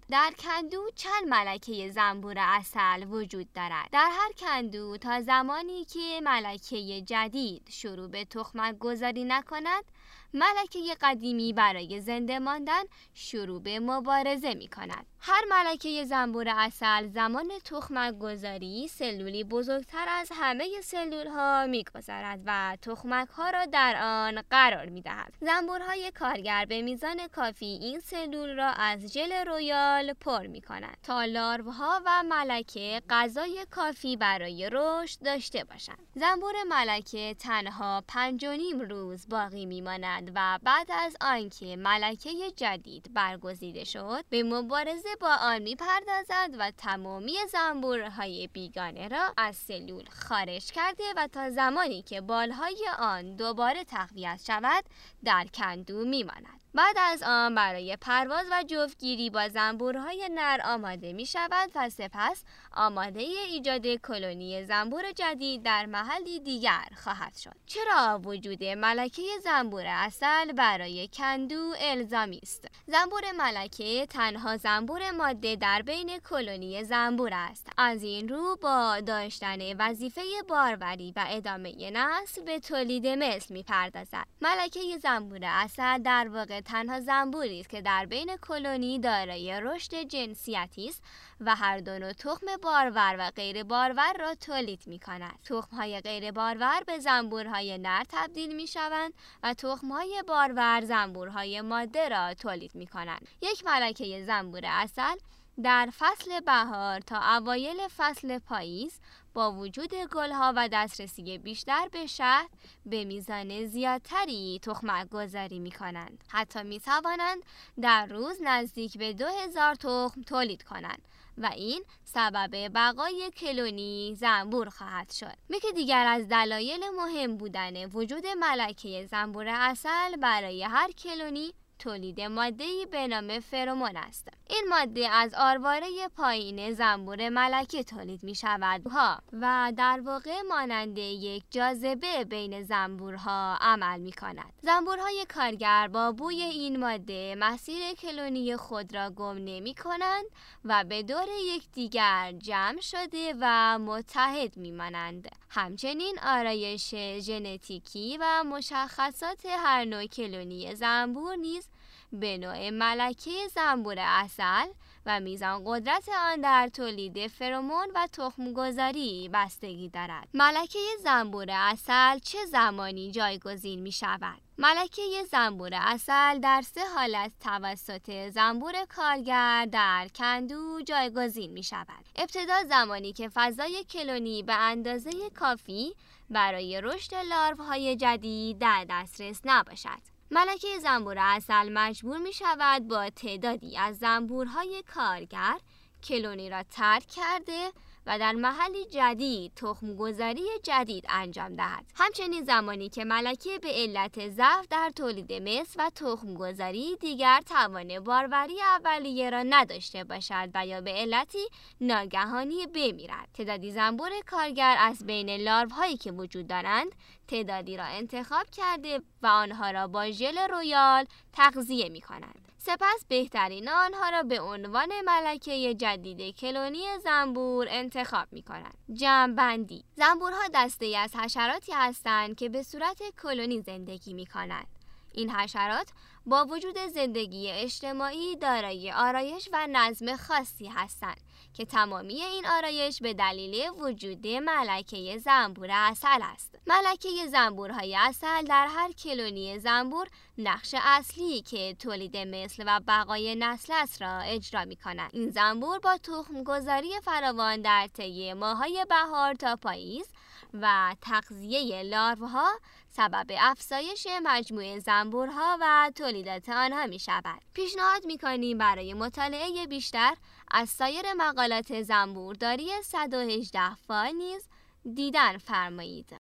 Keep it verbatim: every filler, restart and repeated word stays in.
در کندو چند ملکه زنبور عسل وجود دارد. در هر کندو تا زمانی که ملکه جدید شروع به تخمک گذاری نکند، ملکه قدیمی برای زنده ماندن شروع به مبارزه می کند. هر ملکه زنبور عسل زمان تخمک گذاری سلولی بزرگتر از همه سلول ها می گذارد و تخمک ها را در آن قرار می دهد. زنبورهای کارگر به میزان کافی این سلول را از ژل رویال پر می کنند تا لاروها و ملکه غذای کافی برای رشد داشته باشند. زنبور ملکه تنها پنج و نیم روز باقی می ماند و بعد از آنکه ملکه جدید برگزیده شد به مبارزه با آن می پردازد و تمامی زنبورهای بیگانه را از سلول خارج کرده و تا زمانی که بالهای آن دوباره تقویت شود در کندو می ماند. بعد از آن برای پرواز و جفتگیری با زنبورهای نر آماده می شود و سپس آماده ایجاد کلونی زنبور جدید در محلی دیگر خواهد شد. چرا وجود ملکه زنبور عسل برای کندو الزامی است؟ زنبور ملکه تنها زنبور ماده در بین کلونی زنبور است. از این رو با داشتن وظیفه باروری و ادامه نسل به تولید مثل می پردازد. ملکه زنبور عسل در واقع تنها زنبوری است که در بین کلونی دارای رشد جنسیتی است و هر دو نوع تخم بارور و غیر بارور را تولید می کند. تخم‌های غیر بارور به زنبورهای نر تبدیل می شوند و تخم‌های بارور زنبورهای ماده را تولید می کنند. یک ملکه زنبور عسل در فصل بهار تا اوایل فصل پاییز با وجود گلها و دسترسی بیشتر به شهد به میزان زیادتری تخمک گذاری می کنند. حتی می توانند در روز نزدیک به دو هزار تخم تولید کنند و این سبب بقای کلونی زنبور خواهد شد. یکی دیگر از دلایل مهم بودن وجود ملکه زنبور عسل برای هر کلونی تولید ماده‌ای به نام فرمون است. این ماده از آرواره پایین زنبور ملکه تولید می شود و در واقع مانند یک جاذبه بین زنبورها عمل می کند. زنبورهای کارگر با بوی این ماده مسیر کلونی خود را گم نمی کنند و به دور یکدیگر جمع شده و متحد می مانند. همچنین آرایش ژنتیکی و مشخصات هر نوع کلونی زنبور نیز به نوع ملکه زنبور عسل و میزان قدرت آن در تولید فرمون و تخم گذاری بستگی دارد. ملکه زنبور عسل چه زمانی جایگزین می شود؟ ملکه زنبور عسل در سه حالت توسط زنبور کارگر در کندو جایگزین می شود. ابتدا زمانی که فضای کلونی به اندازه کافی برای رشد لاروهای جدید در دسترس نباشد. ملکه زنبور عسل مجبور می شود با تعدادی از زنبورهای کارگر کلونی را ترک کرده و در محلی جدید تخم گذاری جدید انجام دهد. همچنین زمانی که ملکه به علت ضعف در تولید مثل و تخم گذاری دیگر توان باروری اولیه را نداشته باشد و یا به علتی ناگهانی بمیرد. تعدادی زنبور کارگر از بین لاروهایی که وجود دارند تعدادی را انتخاب کرده و آنها را با ژل رویال تغذیه می کنند. سپس بهترین آنها را به عنوان ملکه جدید کلونی زنبور انتخاب می کنند. جمع بندی: زنبورها دسته‌ای از حشراتی هستند که به صورت کلونی زندگی می کنند. این حشرات با وجود زندگی اجتماعی دارای آرایش و نظم خاصی هستند که تمامی این آرایش به دلیل وجود ملکه زنبور عسل است. ملکه زنبورهای عسل در هر کلونی زنبور نقش اصلی که تولید مثل و بقای نسل است را اجرا می کنند. این زنبور با تخم گذاری فراوان در طی ماه‌های بهار تا پاییز و تغذیه لاروها سبب افزایش مجموع زنبورها و تولیدات آنها می شود. پیشنهاد می کنیم برای مطالعه بیشتر از سایر مقالات زنبورداری صد و هجده فایل نیز دیدن فرمایید.